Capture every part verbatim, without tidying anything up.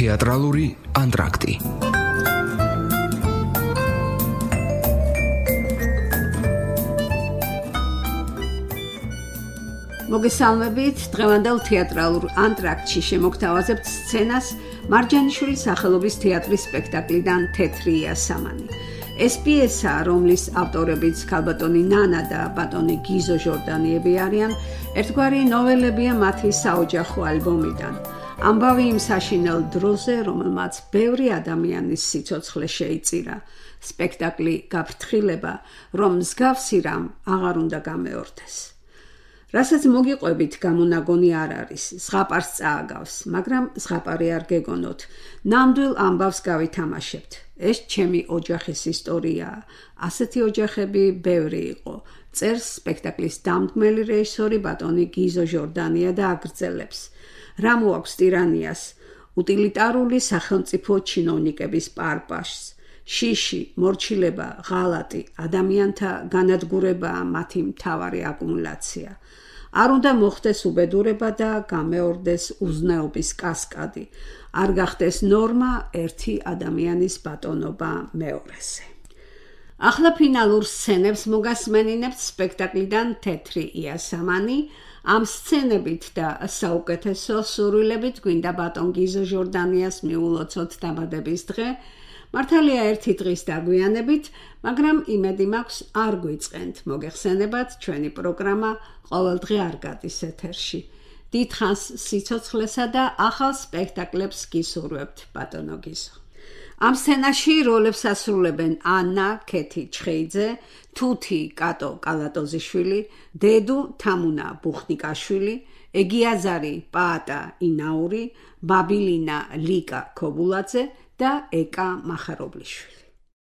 თეატრალური ანტრაქტი. მოგესალმებით, დღევანდელ თეატრალურ ანტრაქტში შემოგთავაზებთ სცენას მარჯანიშვილის სახელობის თეატრის სპექტაკლიდან თეთრი იასამანი. ეს პიესა, რომლის ავტორებიც ქალბატონი ნანა და ბატონი გიზო ჟორდანიები არიან, ერთგვარი ნოველებია მათი საოჯახო ალბომიდან. ამბავი იმ საშინელ დროზე, რომელმაც ბევრი ადამიანის სიცოცხლე შეიწირა. სპექტაკლი გაფრთხილება, რომ მსგავსი რამ აღარ უნდა გამეორდეს. რასაც მოგიყვებით, გამონაგონი არ არის, ზღაპარს წააგავს, მაგრამ ზღაპარი არ გეგონოთ. ნამდვილ ამბავს გავითამაშებთ. ეს ჩემი ოჯახის ისტორიაა. ასეთი ოჯახები ბევრი იყო. წერს სპექტაკლის დამდგმელი რეჟისორი ბატონი გიზო ჟორდანია და აგრძელებს. რა მოაქვს ტირანიას? უტილიტარული სახელმწიფო ჩინოვნიკების პარპაშს. შიში, მორჩილება, ღალატი, ადამიანთა განადგურებაა მათი მთავარი აკუმულაცია. არ უნდა მოხდეს უბედურება და გამეორდეს უზნეობის კასკადი. არ გახდეს ნორმა ერთი ადამიანის ბატონობა მეორეზე. ახლა ფინალურ სცენებს მოგასმენინებთ სპექტაკლიდან თეთრი იასამანი. ამ სცენებით და საუკეთესო სურვილებით გვინდა ბატონ გიზო ჟორდანიას მიულოცოთ დაბადების დღე. მართალია ერთი დღის დაგვიანებით, მაგრამ იმედი მაქვს არ გვიწყენთ. მოგეხსენებათ, ჩვენი პროგრამა ყოველდღე არ გადის ეთერში. დიდხანს სიცოცხლესა და ახალ სპექტაკლებს გისურვებთ, ბატონო გიზო. ამ სცენაში როლებს ასრულებენ ანა ქეთი ჩხეიძე, თუთი კატო კალატოზიშვილი, დედუ თამუნა ბუხნიკაშვილი, ეგიაზარი პაატა ინაური, ბაბილინა ლიკა ქობულაძე და ეკა მახარობლიშვილი.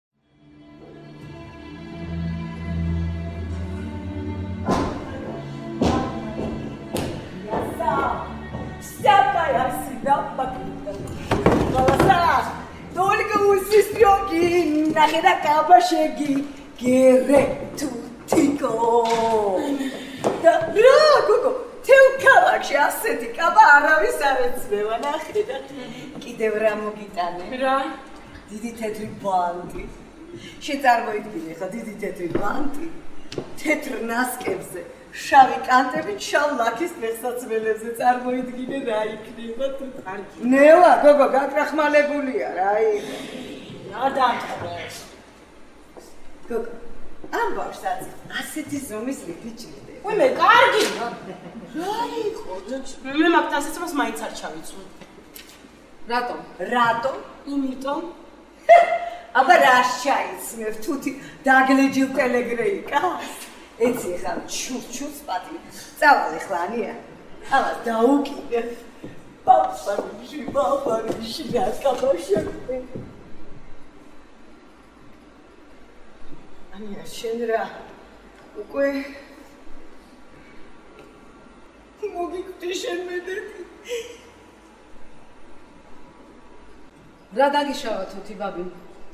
Только усистрёги, нахера кабашеги, гере тутико. Да, ра, гого, тeu ქალაქში ასეთი კაბა არავის არ ეცნება, ნახე. კიდევ რა მოგიტანე? რა? დიდი თეთრი ბანტი. შეწარმოიდგინე ხა დიდი თეთრი ბანტი. თეთრ ნასკებზე, შავი კანტებით შავ ლაქის მეხსაცმელებზე წარმოიდგინე რა იქნება თუ კარგი. ნელა, გოგო, გაკრახმალებულია რა იქ. რა დამტყრეს. გოგო, ამბავშაც ასეთი ზომის ლიფი ჭირდება. უი მე კარგი. რა იყო? მე მაგ დასაცმელს მაინც არ ჩავიცვი. რატომ? რატომ? იმიტომ აბა რა შეიცნებ თუთი დაგლეჯილ ტელეგრეიკა? ეცი ხარ ჩურჩურს პატი. წავალ ახლა ანია. აბა დაუკიდე. ბაბარიში, ბაბარიში რა კაბაშები. ანია შენ რა უკვე მოგიკვდი შენ მედეთი. რა დაგიშავა თუთი ბაბი?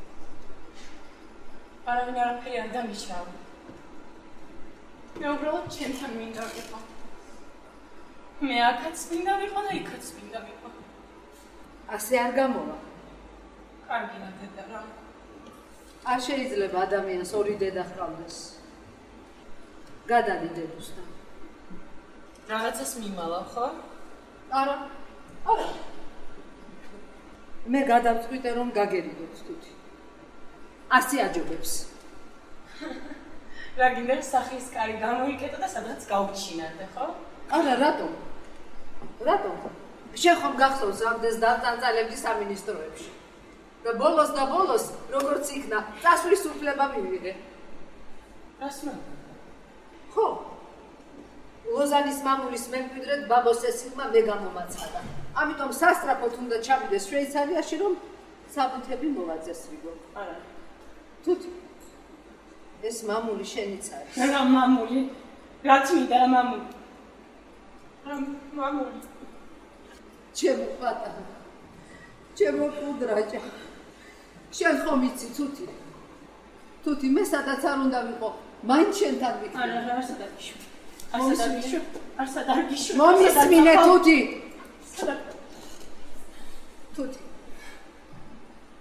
არავინ არაფერი არ დამიშავა. მე უბრალოდ ჩემთან მინდა ვიყო. მე აქაც მინდა ვიყო და იქაც მინდა ვიყო. ასე არ გამოვა. კარგია დედა რა. არ შეიძლება ადამიანს ორი დედა ჰყავდეს. გადადი დედუსთან. რაღაცას მიმალავ ხო? არა. არა. მე გადავწყვიტე რომ გაგერიდოთ თუთი. ასე აჯობებს. რა გინდა სახის კარი გამოიკეტა და სადღაც გავჩინანდე, ხო? არა, რატომ? რატომ? შენ ხომ გახსოვს ამდენს დაწანწალებდი სამინისტროებში. და ბოლოს და ბოლოს, როგორც იქნა, წასვლის უფლება მივიღე. რას მოგა? ხო. ლოზანის მამულის მემკვიდრედ ბაბო სესილმა მე გამომაცხადა. ამიტომ სასტრაფოდ უნდა ჩავიდეს შვეიცარიაში, რომ საბუთები მოვაწესრიგო. არა. თუთი. ეს მამული შენიც არის. რა მამული? რაც მინდა რა მამული? რა მამული? ჩემო პატარა. ჩემო კუდრაჭა. შენ ხომ იცი თუთი? თუთი მე სადაც არ უნდა ვიყო, მაინც შენთან ვიყო. არა, რა არსად არ გიშო. არსად არ გიშო. არსად არ გიშო. მომისმინე თუთი. თუთი.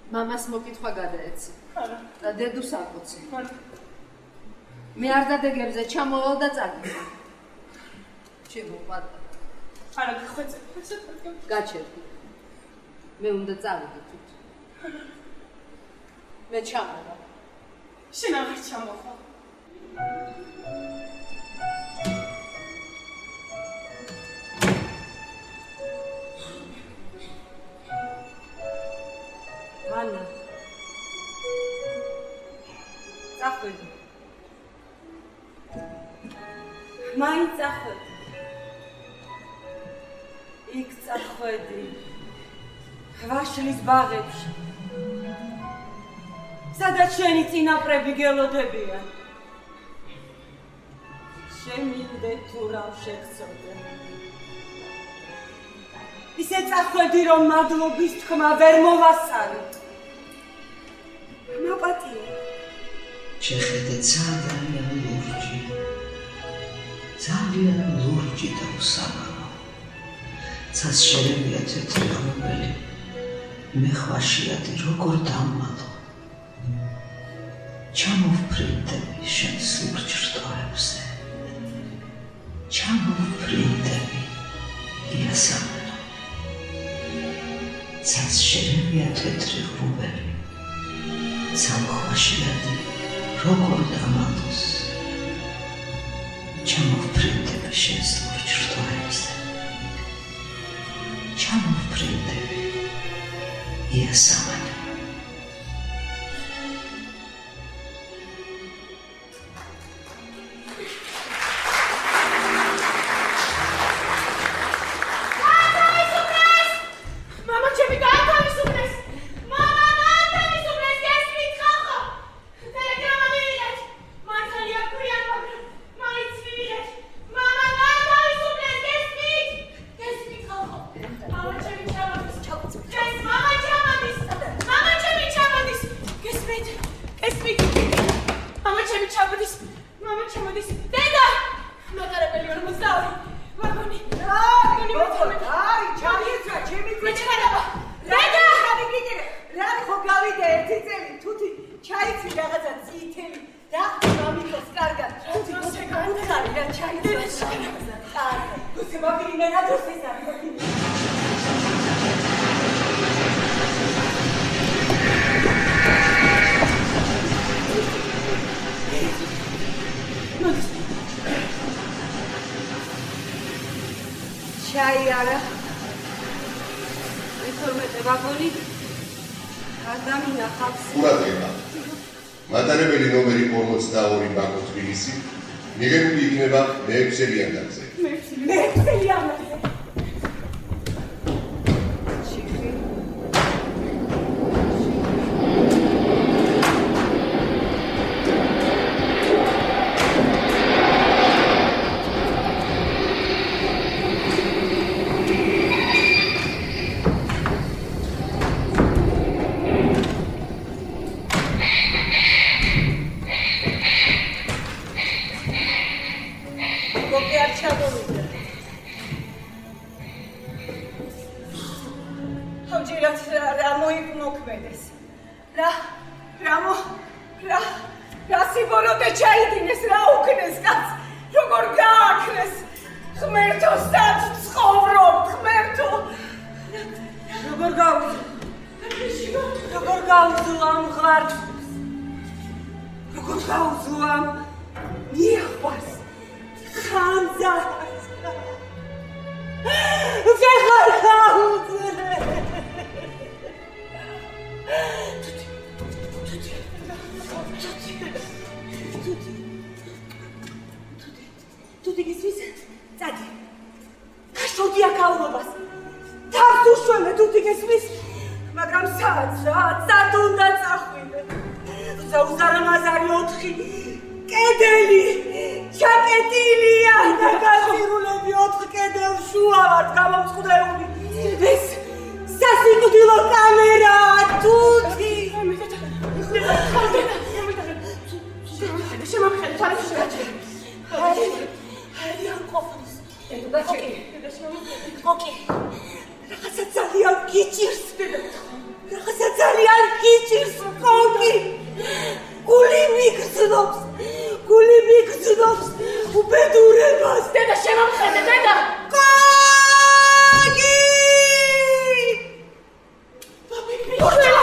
მამას მოკითხვა გადაეცი. არა. და დედუს აკოცი. არა. მე არ დადეგებზე ჩამოვალ და წაგიწა. ჩემო პატა. არა, გიხვეწე. გაჩერდი. მე უნდა წავიდე თუთ. მე ჩამოვა. შენ აღარ ჩამოხვალ. ანა წახვედი მაინც წახვედი იქ წახვედი ვაშლის ბაღებში სადაც შენი წინაპრები გელოდებიან შემინდე თუ რამ შეგწოდე ისე წახვედი რომ მადლობის თქმა ვერ მოვასწარი მაპატიო შეხედე ძალიან ლურჯი ძალიან ლურჯი და უსამართლო ცას შერევია თეთრი ღრუბელი მე ხვაშიათი როგორ დამმალო ჩამოვფრინდები შენ სურჯ რტოებზე ჩამოვფრინდები იასამენო ცას შერევია თეთრი ღრუბელი სამხვაშიათი როგორ დამალოს ჩამოვფრინდები შენ სურჯ რტოებზე ჩამოვფრინდები იასამენო მატარებელი ნომერი ორმოცდაორი ბაქო თბილისი მიღებული იქნება მეექვსე ლიანდაგზე. მეექვსე ლიანდაგზე. რაღაცა ძალიან გიჭირს ხოგი. გული მიგზნობს. გული მიგზნობს უბედურებას. დედა შემომხედე, დედა. ხოგი! ბაბი,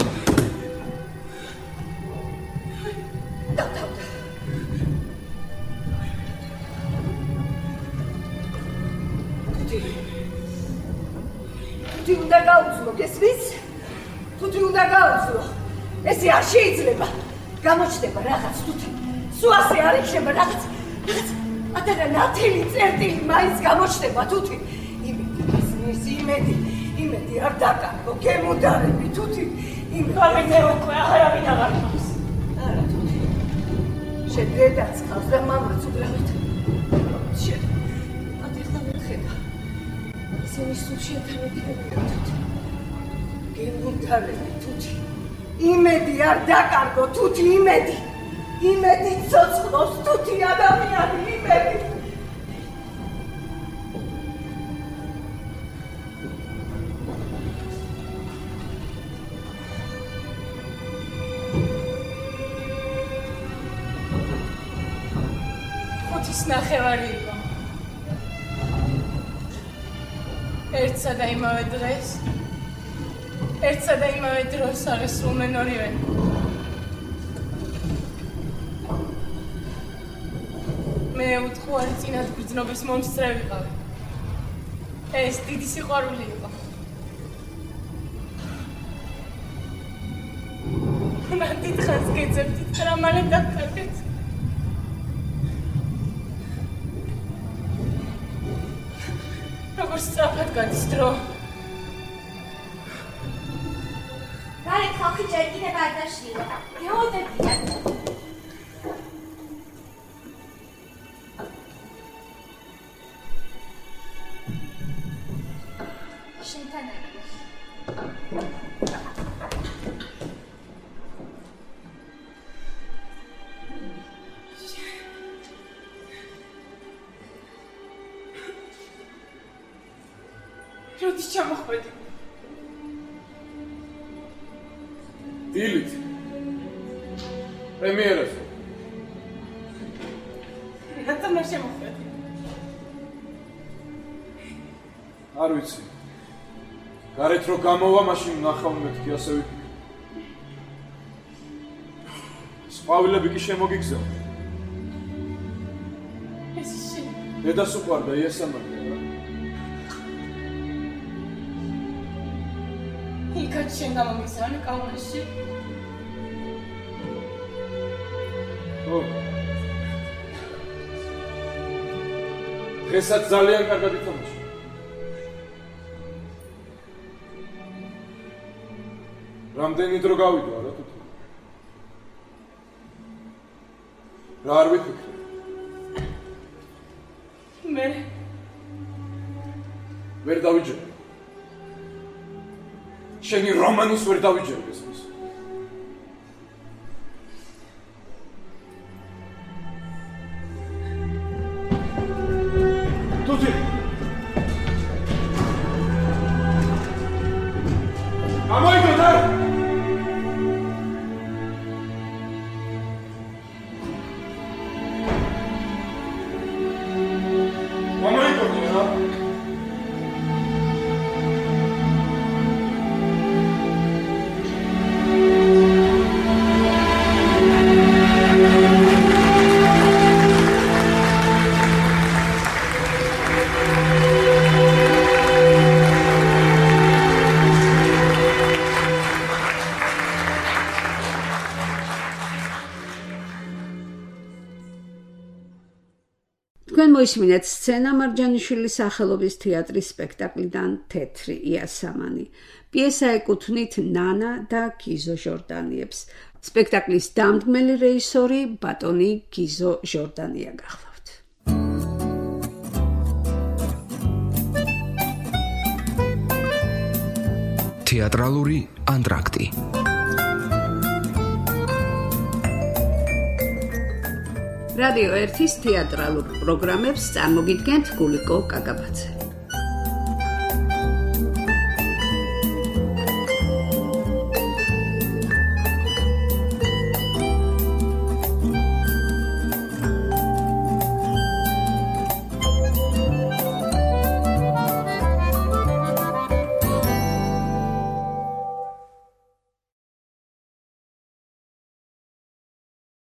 თუთი უნდა გაუძლო, გესმის? თუთი უნდა გაუძლო. ესე არ შეიძლება. გამოჩნდება რაღაც თუთი. სულ ასე არ იქნება რაღაც. რაღაც ატარა ნათელი წერტილი მაინც გამოჩნდება თუთი. იმედი, გესმის? იმედი. იმედი არ დაკარგო, გემუდარები თუთი. იმედი. ბაბი, მე უკვე აღარავინ აღარ მავს. არა თუთი. შენ დედაც ხავს და მამაც უბრალოდ. შენ ატეხდა მეხედა. ისინი სულ შენთან იქნებიან თუთი. გემუდარები თუთი. იმედი არ დაკარგო თუთი, იმედი. იმედი ცოცხლობს თუთი ადამიანი, იმედი. ხუთის ნახევარი იყო. ერთსა და იმავე დღეს, ერთსა და იმავე დროს აღესრულნენ ორივე. მე უთხარი წინათ ბრძნობის მონსტრე ვიყავი. ეს დიდი სიყვარული იყო. მან დიდხანს გეძებდით, რა მალე დაკარგეთ. როგორც სწრაფად გადის დრო. გარეთ ხალხი ჯერ კიდევ არ დაშლილა. გეოდებიან. შენთან არის. როდის ჩამოხვედი? დილით. პრემიერას. რატომ არ შემოხვედი? არ ვიცი. გარეთ რო გამოვა, მაშინ ნახავ მეთქი ასე ვიფიქრე. სპავილები კი შემოგიგზავნა. ეს შენ. დედას უყვარდა იესამანი რა. იქაც შენ გამომიგზავნე კაუნასში. ო. დღესაც ძალიან კარგად ითამაშე. რამდენი დრო გავიდა რა თვითონ? რა არ ვიფიქრე? მე ვერ დავიჯერე. შენი რომანის ვერ დავიჯერე ესეც. თუთი. ამოიგო და ამოიგო და თქვენ მოისმინეთ სცენა მარჯანიშვილის სახელობის თეატრის სპექტაკლიდან თეთრი იასამანი. პიესა ეკუთვნით ნანა და გიზო ჟორდანიებს. სპექტაკლის დამდგმელი რეჟისორი ბატონი გიზო ჟორდანია გახლავთ. თეატრალური ანტრაქტი. რადიო ერთის თეატრალურ პროგრამებს წარმოგიდგენთ გულიკო კაკაბაძე.